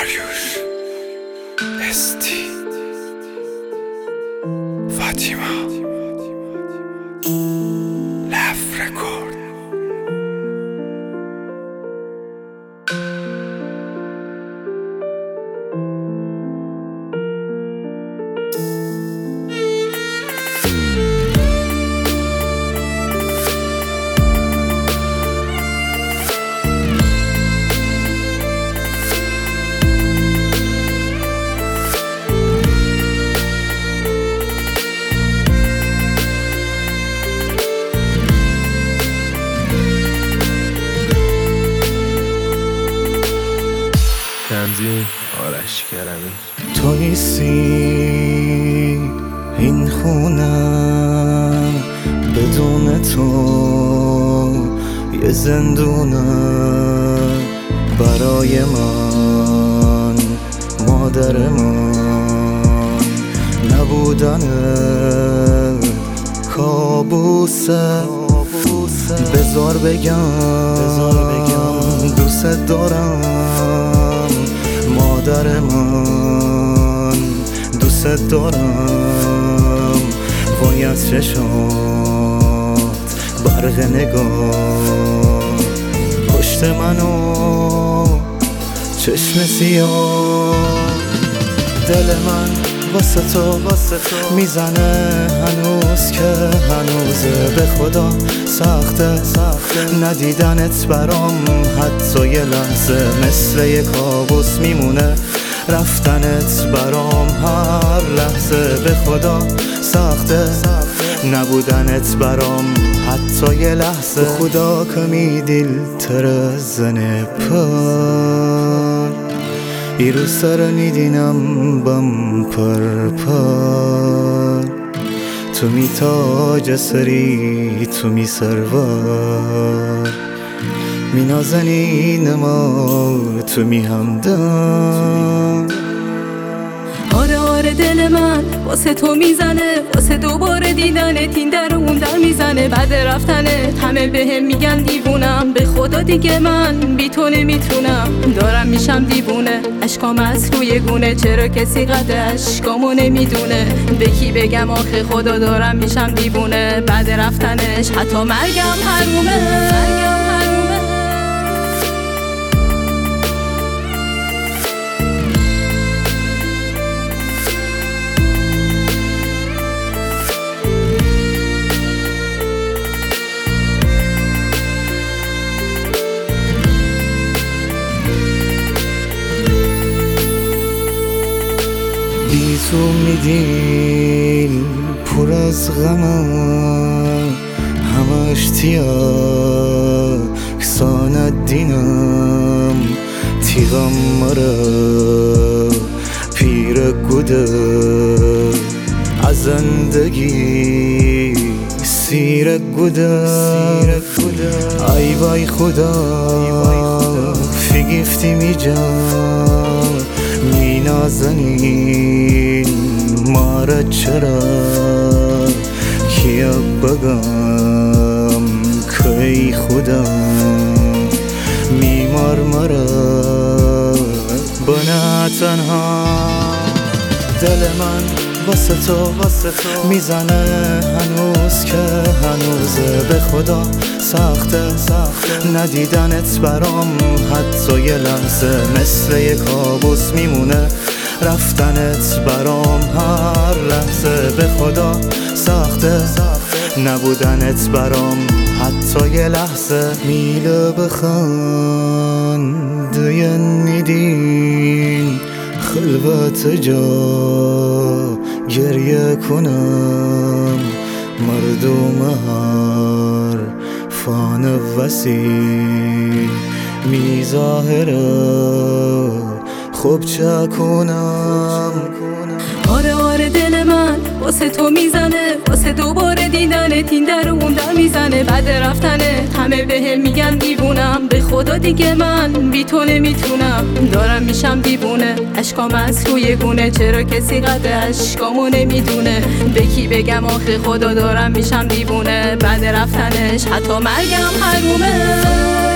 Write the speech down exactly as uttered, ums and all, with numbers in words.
داریوش استی فاطیما لف رکورد. تنظیم آرش کرمی. تو نیستی این خونه، بدون تو یه زندونه برای من، مادر من نبودن کابوسه. بذار بگم دوست دارم مادر من، دوست دارم وای از چشات برق نگاه پشت منو چشم سیاه. دل من واسه تو واسه تو میزنه هنوز که هنوزه، به خدا سخته سخته ندیدنت برام حتی یه لحظه، مثل یه کابوس میمونه رفتنت برام هر لحظه، به خدا سخته نبودنت برام حتی یه لحظه. خدا کمی دل تر زنه پر ایرو سر میدینم بم پر پر، تو می تاج سری تو می سرور، می نازنین ما تو می همدم. آره آره دل من واسه تو میزنه، واسه دوباره دیدنت این در اون در میزنه، بعد رفتنت همه بهم میگن دیوونم، به خدا دیگه من بی تو نمیتونم، دارم میشم دیوونه اشکام از روی گونه، چرا کسی قدر اشکامو نمیدونه، به کی بگم آخه خدا دارم میشم دیوونه، بعد رفتنش حتی مرگم حرومه. بی تو میدین پر از غمم، همش تیا کسانت دینم، تیغم مره پیر گوده از زندگی سیر گوده. ای وای خدا فیگیفتی میجم می نازنین مارا چرا کیا بگم که خدا میمار مرا بنا تنها. دل من واسه تو واسه تو میزنه هنوز که هنوزه، به خدا سخته سخته ندیدنت برام حتی یه لحظه، مثل یه کابوس میمونه رفتنت برام هر لحظه، به خدا سخته نبودنت برام حتی یه لحظه. میله بخند یه نیدین خلوت جا گریه کنم، مردم هر فان وسیع می ظاهره خوب چه کنم. آره آره دل من واسه تو میزنه، واسه دوباره دیدنت این در اون در میزنه، بعد رفتنت همه بهم میگن دیوونم، به خدا دیگه من بی تو نمیتونم، دارم میشم دیوونه اشکام از روی گونه، چرا کسی قدر اشکامو نمیدونه، به کی بگم آخه خدا دارم میشم دیوونه، بعد رفتنش حتی مرگم حرومه.